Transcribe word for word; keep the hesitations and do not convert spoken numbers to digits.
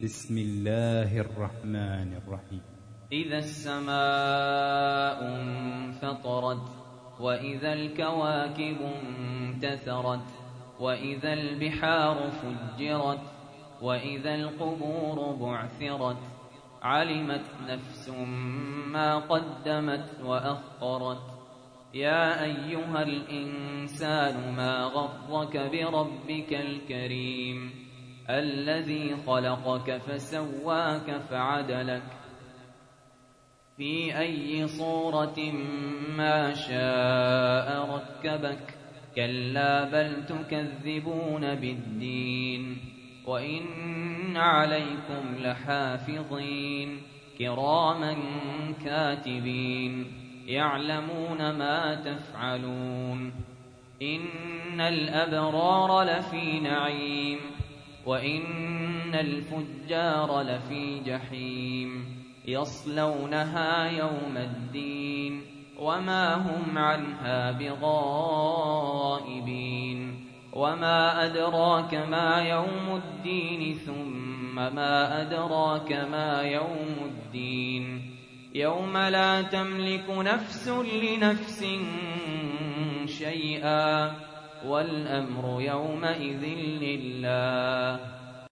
بسم الله الرحمن الرحيم. إذا السماء انفطرت، وإذا الكواكب انتثرت، وإذا البحار فجرت، وإذا القبور بعثرت، علمت نفس ما قدمت وأخرت. يا أيها الإنسان ما غرك بربك الكريم الذي خلقك فسواك فعدلك في أي صورة ما شاء ركبك. كلا بل تكذبون بالدين، وإن عليكم لحافظين كراما كاتبين يعلمون ما تفعلون. إن الأبرار لفي نعيم، وإن الفجار لفي جحيم يصلونها يوم الدين وما هم عنها بغائبين. وما أدراك ما يوم الدين ثم ما أدراك ما يوم الدين يوم لا تملك نفس لنفس شيئا والأمر يومئذ لله.